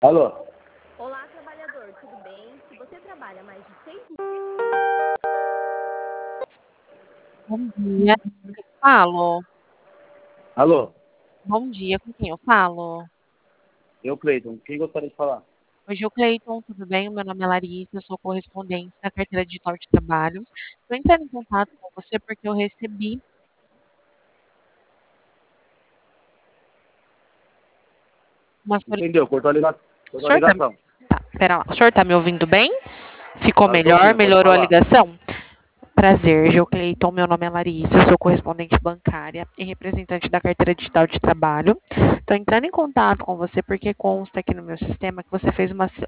Alô? Olá, trabalhador, tudo bem? Se você trabalha mais de 6 Bom dia, com quem eu falo? Alô? Bom dia, com quem eu falo? Eu, Cleiton. Quem gostaria de falar? Hoje é o Cleiton, tudo bem? Meu nome é Larissa, eu sou correspondente da carteira digital de trabalho. Estou entrando em contato com você porque eu recebi uma Entendeu? Cortou a ligação. O Cortou a senhor tá, ligação. pera lá. O senhor tá me ouvindo bem? Ficou Tá, eu tô melhor? ouvindo, pode Melhorou a falar. ligação? Prazer, Cleiton. Meu nome é Larissa, eu sou correspondente bancária e representante da carteira digital de trabalho. Estou entrando em contato com você porque consta aqui no meu sistema que você fez uma